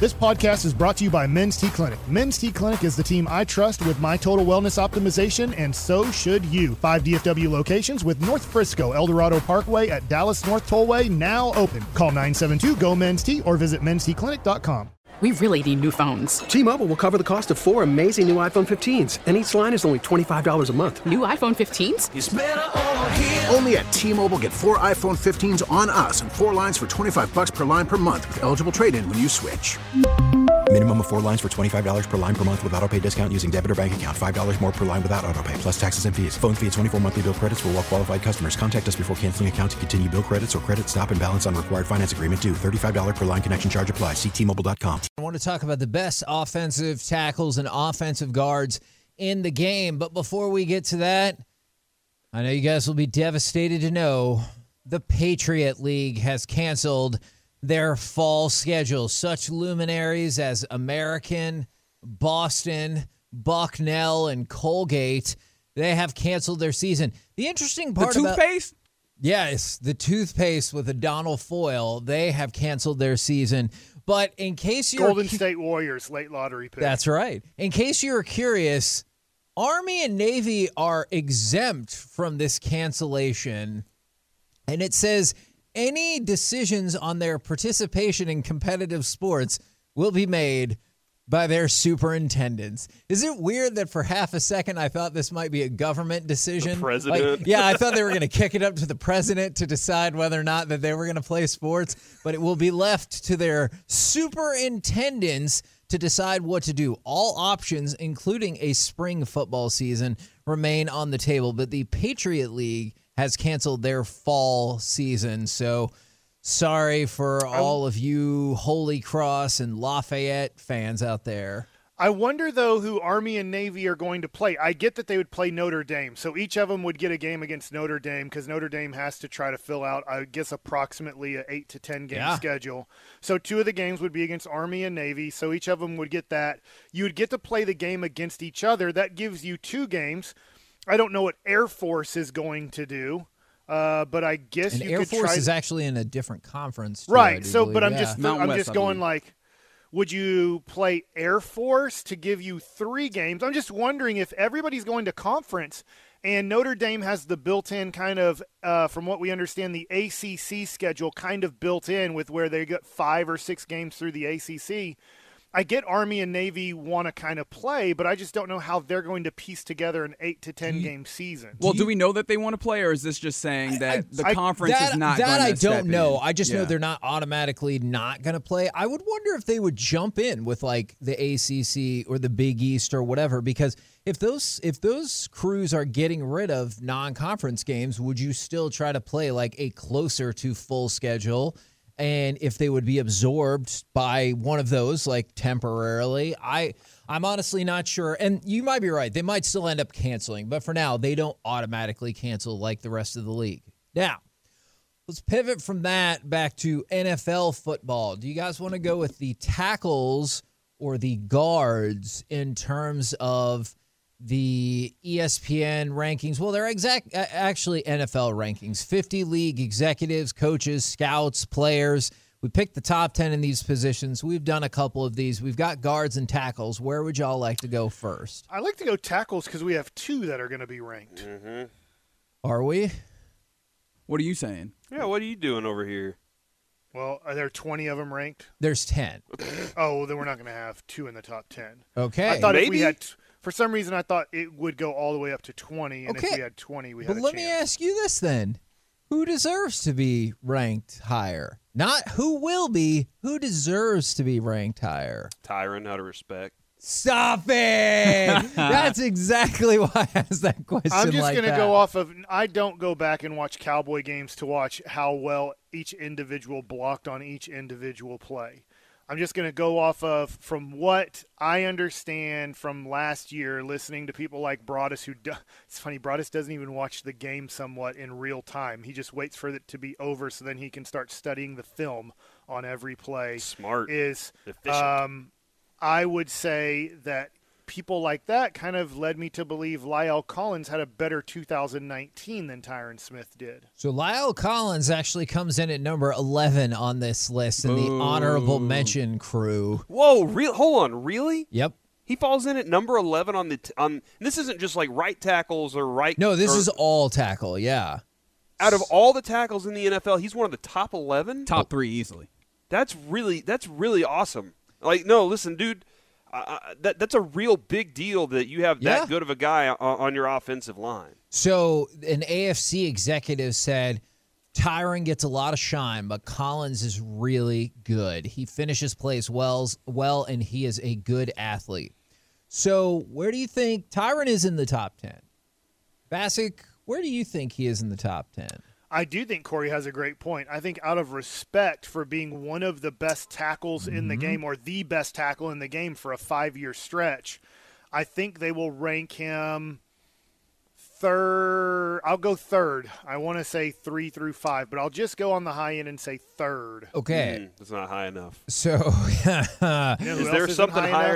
This podcast is brought to you by Men's T Clinic. Men's T Clinic is the team I trust with my total wellness optimization, and so should you. 5 DFW locations with North Frisco, Eldorado Parkway at Dallas North Tollway now open. Call 972-GO-MEN'S-T or visit mensteclinic.com. We really need new phones. T-Mobile will cover the cost of 4 amazing new iPhone 15s, and each line is only $25 a month. New iPhone 15s? It's better over here. Only at T-Mobile, get 4 iPhone 15s on us and 4 lines for $25 per line per month with eligible trade-in when you switch. Minimum of 4 lines for $25 per line per month with autopay discount using debit or bank account. $5 more per line without autopay, plus taxes and fees. Phone fee at 24 monthly bill credits for well-qualified customers. Contact us before canceling account to continue bill credits or credit stop and balance on required finance agreement due. $35 per line connection charge applies. See T-Mobile.com. I want to talk about the best offensive tackles and offensive guards in the game. But before we get to that, I know you guys will be devastated to know the Patriot League has canceled their fall schedule. Such luminaries as American, Boston, Bucknell, and Colgate, they have canceled their season. The interesting part about... The toothpaste? Yes, the toothpaste with a Donald Foyle, they have canceled their season. But in case you're... Golden State Warriors, late lottery pick. That's right. In case you were curious, Army and Navy are exempt from this cancellation. And it says any decisions on their participation in competitive sports will be made by their superintendents. Is it weird that for half a second I thought this might be a government decision? The president? I thought they were going to kick it up to the president to decide whether or not that they were going to play sports, but it will be left to their superintendents to decide what to do. All options, including a spring football season, remain on the table, but the Patriot League has canceled their fall season. So sorry for all of you Holy Cross and Lafayette fans out there. I wonder, though, who Army and Navy are going to play. I get that they would play Notre Dame, so each of them would get a game against Notre Dame because Notre Dame has to try to fill out, I guess, approximately an 8 to 10 game schedule. So 2 of the games would be against Army and Navy, so each of them would get that. You would get to play the game against each other. That gives you 2 games. I don't know what Air Force is going to do. But I guess you Air could Force try is actually in a different conference, too, right? So, believe. but I'm Yeah. just going like, would you play Air Force to give you 3 games? I'm just wondering if everybody's going to conference, and Notre Dame has the built-in kind of, from what we understand, the ACC schedule kind of built in with where they got 5 or 6 games through the ACC. I get Army and Navy want to kind of play, but I just don't know how they're going to piece together an 8 to 10 game season. Well, do we know that they want to play, or is this just saying that the conference is not going to That I don't know. in? I just know they're not automatically not going to play. I would wonder if they would jump in with like the ACC or the Big East or whatever, because if those crews are getting rid of non-conference games, would you still try to play like a closer to full schedule? And if they would be absorbed by one of those, like temporarily, I'm honestly not sure. And you might be right. They might still end up canceling. But for now, they don't automatically cancel like the rest of the league. Now, let's pivot from that back to NFL football. Do you guys want to go with the tackles or the guards in terms of the ESPN rankings? Well, they're actually NFL rankings. 50 league executives, coaches, scouts, players. We picked the top 10 in these positions. We've done a couple of these. We've got guards and tackles. Where would y'all like to go first? I like to go tackles because we have 2 that are going to be ranked. Mm-hmm. Are we? What are you saying? Yeah, what are you doing over here? Well, are there 20 of them ranked? There's 10. Oh, well, then we're not going to have 2 in the top 10. Okay. I thought Maybe. if we had, for some reason, I thought it would go all the way up to 20, and if we had 20, we had a chance. But let me ask you this then. Who deserves to be ranked higher? Not who will be, who deserves to be ranked higher? Tyron, out of respect. Stop it! That's exactly why I asked that question. I'm just like going to that. go off of – I don't go back and watch Cowboy games to watch how well each individual blocked on each individual play. I'm just going to go off of, from what I understand from last year, listening to people like Broadus, it's funny, Broadus doesn't even watch the game somewhat in real time. He just waits for it to be over so then he can start studying the film on every play. Smart. Is efficient. I would say that people like that kind of led me to believe Lyle Collins had a better 2019 than Tyron Smith did. So Lyle Collins actually comes in at number 11 on this list in the honorable mention crew. Whoa, hold on, really? Yep. He falls in at number 11 on on. This isn't just like right tackles or right. No, this is all tackle. Yeah. Out of all the tackles in the NFL, he's one of the top 11. Top 3 easily. That's really awesome. Like, no, listen, dude. That's a real big deal that you have that good of a guy on your offensive line. So an AFC executive said Tyron gets a lot of shine, but Collins is really good. He finishes plays well, and he is a good athlete. So where do you think Tyron is in the top 10? Bassick, where do you think he is in the top 10? I do think Corey has a great point. I think out of respect for being one of the best tackles in the game, or the best tackle in the game for a 5-year stretch, I think they will rank him third. I'll go third. I want to say 3 through 5, but I'll just go on the high end and say third. Okay. That's not high enough. So is there something higher?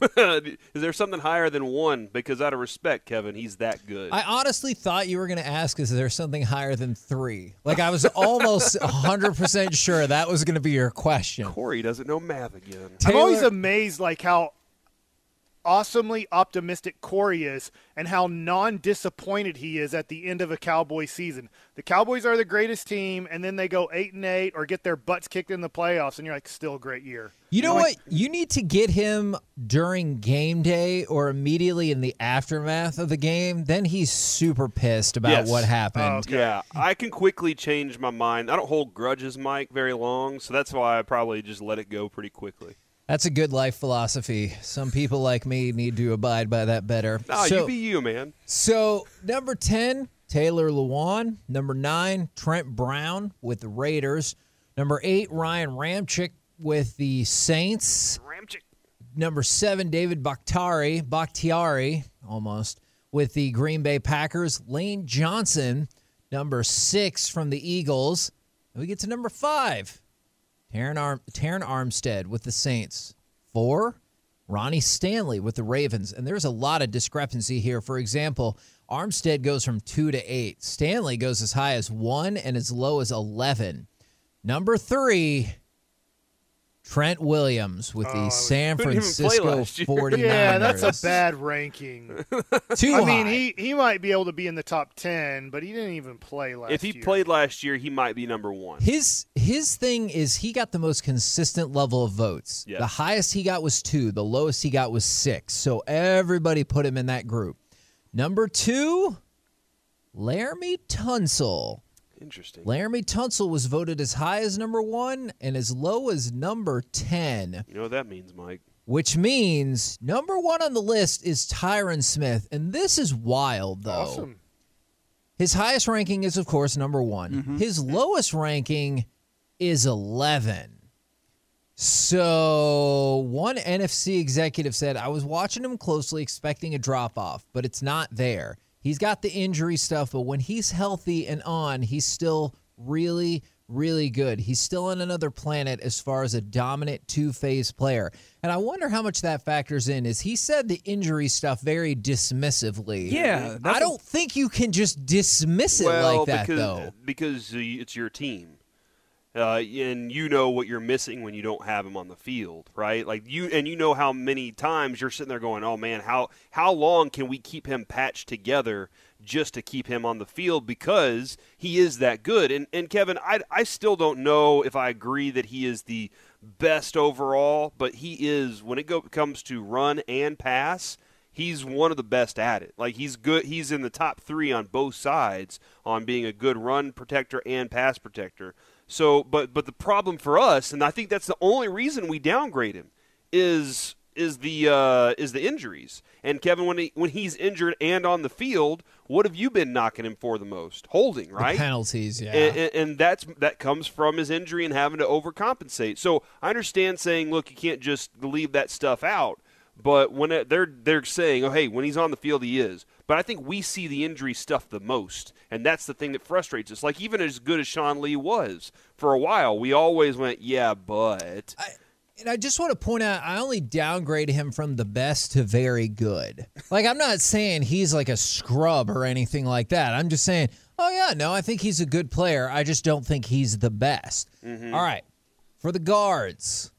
Is there something higher than 1? Because out of respect, Kevin, he's that good. I honestly thought you were going to ask, is there something higher than 3? Like, I was almost 100% sure that was going to be your question. Corey doesn't know math again. I'm always amazed, like, how awesomely optimistic Corey is and how non-disappointed he is at the end of a Cowboys season. The Cowboys are the greatest team, and then they go 8-8 or get their butts kicked in the playoffs, and you're like, still a great year. You know what? You need to get him during game day or immediately in the aftermath of the game. Then he's super pissed about what happened. Oh, okay. Yeah, I can quickly change my mind. I don't hold grudges, Mike, very long, so that's why I probably just let it go pretty quickly. That's a good life philosophy. Some people like me need to abide by that better. No, you be you, man. So, number 10, Taylor Lewan. Number 9, Trent Brown with the Raiders. Number 8, Ryan Ramczyk with the Saints. Number 7, David Bakhtiari, almost, with the Green Bay Packers. Lane Johnson, number 6 from the Eagles. And we get to number 5. Taron Armstead with the Saints. 4, Ronnie Stanley with the Ravens. And there's a lot of discrepancy here. For example, Armstead goes from 2 to 8. Stanley goes as high as 1 and as low as 11. Number 3, Trent Williams with the San Francisco 49ers. Yeah, that's a bad ranking. Too high. I mean, he might be able to be in the top 10, but he didn't even play last year. If he played last year, he might be number 1. His thing is he got the most consistent level of votes. Yes. The highest he got was 2. The lowest he got was 6. So everybody put him in that group. Number 2, Laramie Tunsil. Interesting. Laramie Tunsil was voted as high as number 1 and as low as number 10. You know what that means, Mike? Which means number 1 on the list is Tyron Smith. And this is wild, though. Awesome. His highest ranking is, of course, number 1. Mm-hmm. His lowest ranking is 11. So one NFC executive said, I was watching him closely, expecting a drop-off, but it's not there. He's got the injury stuff, but when he's healthy and on, he's still really, really good. He's still on another planet as far as a dominant two-phase player. And I wonder how much that factors in. Is he said the injury stuff very dismissively. Yeah. I don't think you can just dismiss it like that, though. Because it's your team. And you know what you're missing when you don't have him on the field, right? Like you know how many times you're sitting there going, "Oh man, how long can we keep him patched together just to keep him on the field because he is that good?" And Kevin, I still don't know if I agree that he is the best overall, but he is when it comes to run and pass. He's one of the best at it. Like he's good. He's in the top 3 on both sides on being a good run protector and pass protector. So, but the problem for us, and I think that's the only reason we downgrade him, is the injuries. And Kevin, when he's injured and on the field, what have you been knocking him for the most? Holding, right? The penalties, yeah. And that comes from his injury and having to overcompensate. So I understand saying, look, you can't just leave that stuff out. But when they're saying, oh, hey, when he's on the field, he is. But I think we see the injury stuff the most, and that's the thing that frustrates us. Like, even as good as Sean Lee was, for a while, we always went, yeah, but. And I just want to point out, I only downgrade him from the best to very good. Like, I'm not saying he's like a scrub or anything like that. I'm just saying, I think he's a good player. I just don't think he's the best. Mm-hmm. All right. For the guards,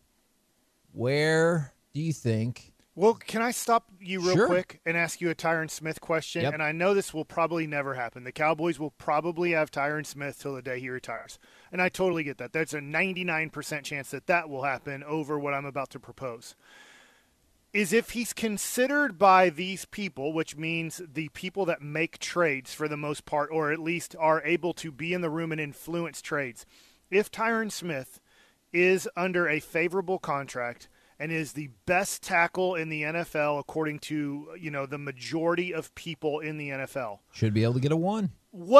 where do you think? Well, can I stop you real Sure. quick and ask you a Tyron Smith question? Yep. And I know this will probably never happen. The Cowboys will probably have Tyron Smith till the day he retires. And I totally get that. That's a 99% chance that will happen over what I'm about to propose. Is if he's considered by these people, which means the people that make trades for the most part, or at least are able to be in the room and influence trades, if Tyron Smith is under a favorable contract and is the best tackle in the NFL according to, the majority of people in the NFL. Should be able to get a 1.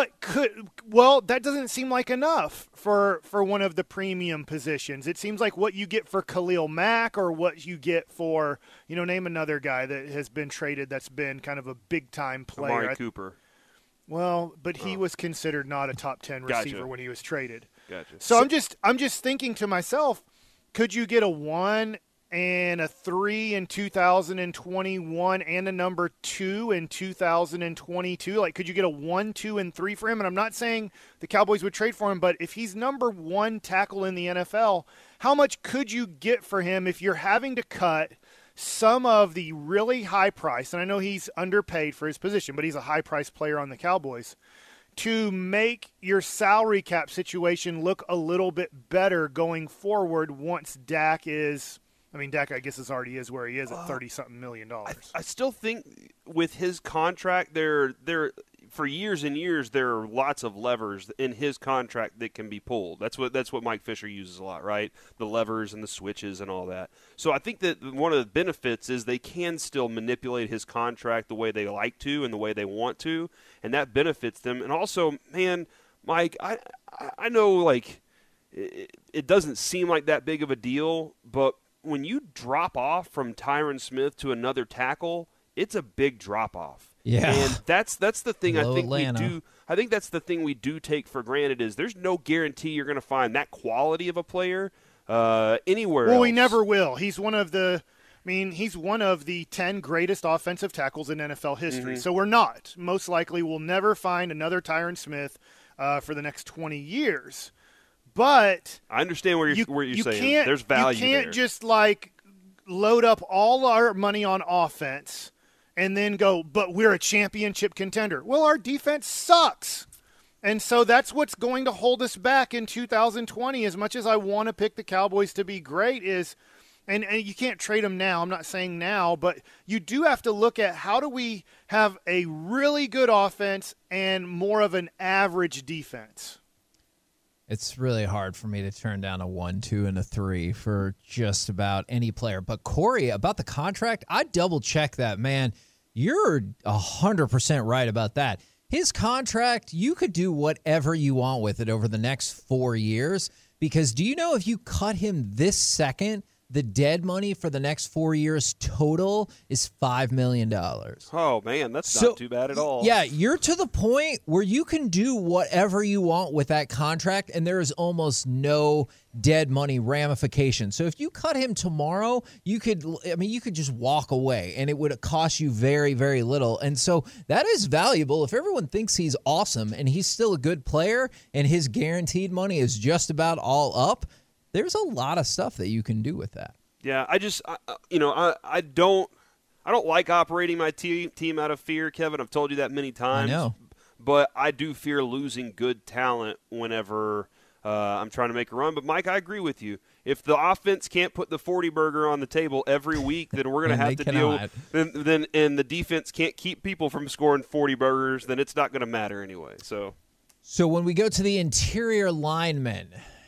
That doesn't seem like enough for one of the premium positions. It seems like what you get for Khalil Mack or what you get for, name another guy that has been traded that's been kind of a big-time player. Amari Cooper. Well, but he was considered not a top 10 receiver Gotcha. when he was traded. Gotcha. So I'm just thinking to myself, could you get a 1 and a 3 in 2021 and a number 2 in 2022? Like, could you get a 1, 2, and 3 for him? And I'm not saying the Cowboys would trade for him, but if he's number 1 tackle in the NFL, how much could you get for him if you're having to cut some of the really high price, and I know he's underpaid for his position, but he's a high-priced player on the Cowboys, to make your salary cap situation look a little bit better going forward once Dak is – I mean, Dak, I guess, already is where he is at $30-something million. I still think with his contract, there for years and years, there are lots of levers in his contract that can be pulled. That's what Mike Fisher uses a lot, right? The levers and the switches and all that. So I think that one of the benefits is they can still manipulate his contract the way they like to and the way they want to, and that benefits them. And also, man, Mike, I know, like, it doesn't seem like that big of a deal, but when you drop off from Tyron Smith to another tackle, it's a big drop off. Yeah. And that's the thing I think Atlanta. we do. I think that's the thing we do take for granted is there's no guarantee you're going to find that quality of a player anywhere else. Well, we never will. He's one of the 10 greatest offensive tackles in NFL history. Mm-hmm. So we're not. Most likely we'll never find another Tyron Smith for the next 20 years. But I understand where you're saying. There's value there. You can't just like load up all our money on offense and then go, but we're a championship contender. Well, our defense sucks. And so that's what's going to hold us back in 2020. As much as I want to pick the Cowboys to be great is, and you can't trade them now. I'm not saying now, but you do have to look at how do we have a really good offense and more of an average defense. It's really hard for me to turn down a 1, 2, and a 3 for just about any player. But Corey, about the contract, I double-checked that, man. You're 100% right about that. His contract, you could do whatever you want with it over the next 4 years, because do you know if you cut him this second, the dead money for the next 4 years total is $5 million. Oh, man, that's not too bad at all. Yeah, you're to the point where you can do whatever you want with that contract, and there is almost no dead money ramification. So if you cut him tomorrow, you could just walk away, and it would cost you very, very little. And so that is valuable. If everyone thinks he's awesome and he's still a good player and his guaranteed money is just about all up, there's a lot of stuff that you can do with that. Yeah, I don't like operating my team out of fear, Kevin. I've told you that many times. I know. But I do fear losing good talent whenever I'm trying to make a run. But, Mike, I agree with you. If the offense can't put the 40 burger on the table every week, then we're going to have to deal. And the defense can't keep people from scoring 40 burgers, then it's not going to matter anyway. So when we go to the interior linemen,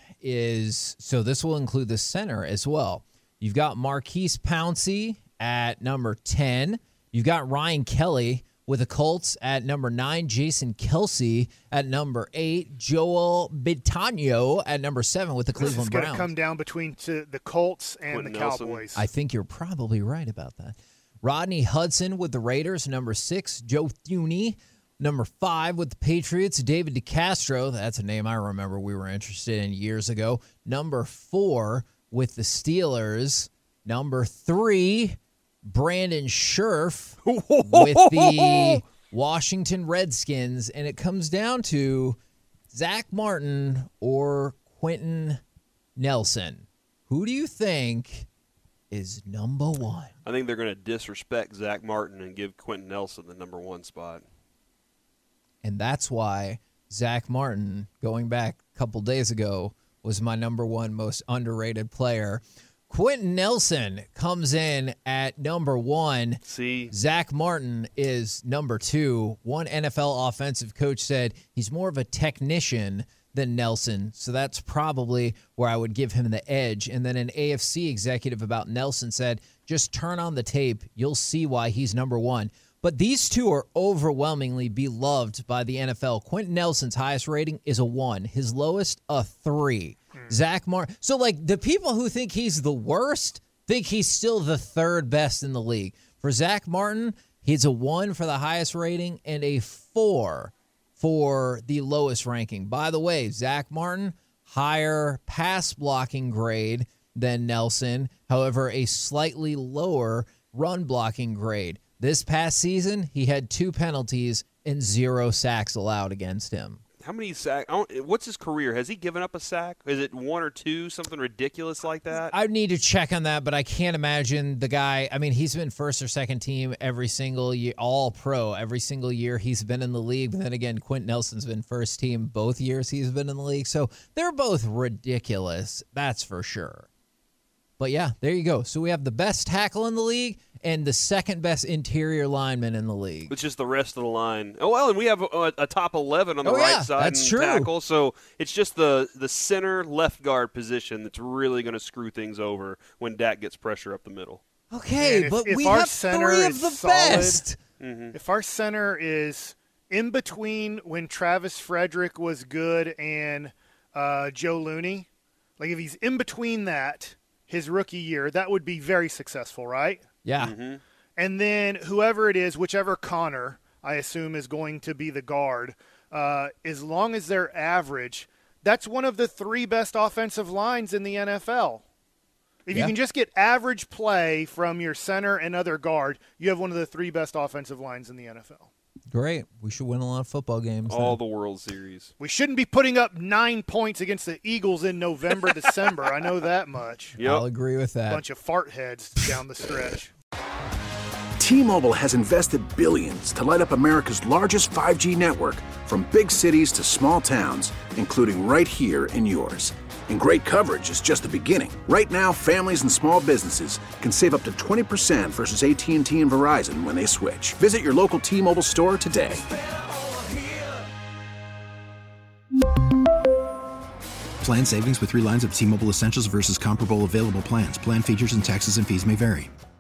so this will include the center as well. You've got Marquise Pouncey at number 10. You've got Ryan Kelly with the Colts at number 9. Jason Kelce at number 8. Joel Bitonio at number 7 with the Cleveland Browns. This is going to come down between the Colts and Quentin the Nelson. Cowboys. I think you're probably right about that. Rodney Hudson with the Raiders, number 6. Joe Thuney, number 5 with the Patriots. David DeCastro, that's a name I remember we were interested in years ago. Number 4 with the Steelers. Number 3, Brandon Scherff with the Washington Redskins. And it comes down to Zach Martin or Quentin Nelson. Who do you think is number 1? I think they're going to disrespect Zach Martin and give Quentin Nelson the number 1 spot. And that's why Zach Martin, going back a couple days ago, was my number 1 most underrated player. Quentin Nelson comes in at number 1. See? Zach Martin is number 2. One NFL offensive coach said he's more of a technician than Nelson, so that's probably where I would give him the edge. And then an AFC executive about Nelson said, just turn on the tape. You'll see why he's number 1. But these two are overwhelmingly beloved by the NFL. Quentin Nelson's highest rating is a 1. His lowest, a 3. Zach Martin. So, like, the people who think he's the worst think he's still the 3rd best in the league. For Zach Martin, he's a 1 for the highest rating and a 4 for the lowest ranking. By the way, Zach Martin, higher pass blocking grade than Nelson. However, a slightly lower run blocking grade. This past season, he had 2 penalties and 0 sacks allowed against him. How many sacks? What's his career? Has he given up a sack? Is it 1 or 2, something ridiculous like that? I need to check on that, but I can't imagine the guy. I mean, he's been 1st or 2nd team every single year, all pro every single year he's been in the league. But then again, Quentin Nelson's been 1st team both years he's been in the league. So they're both ridiculous, that's for sure. But yeah, there you go. So we have the best tackle in the league and the 2nd best interior lineman in the league. It's just the rest of the line. Oh, well, and we have a top 11 on the right side that's and true. tackle. So it's just the center left guard position that's really going to screw things over when Dak gets pressure up the middle. Okay, but if we our have center 3 of is the solid, best. If our center is in between when Travis Frederick was good and Joe Looney, like if he's in between that, his rookie year, that would be very successful, right? Yeah. And then whoever it is, whichever Connor, I assume, is going to be the guard, as long as they're average, that's one of the 3 best offensive lines in the NFL. If you can just get average play from your center and other guard, you have one of the 3 best offensive lines in the NFL. Great. We should win a lot of football games. All the World Series. We shouldn't be putting up 9 points against the Eagles in November, December. I know that much. Yep. I'll agree with that. Bunch of fart heads down the stretch. T-Mobile has invested billions to light up America's largest 5G network, from big cities to small towns, including right here in yours. And great coverage is just the beginning. Right now, families and small businesses can save up to 20% versus AT&T and Verizon when they switch. Visit your local T-Mobile store today. Plan savings with 3 lines of T-Mobile Essentials versus comparable available plans. Plan features and taxes and fees may vary.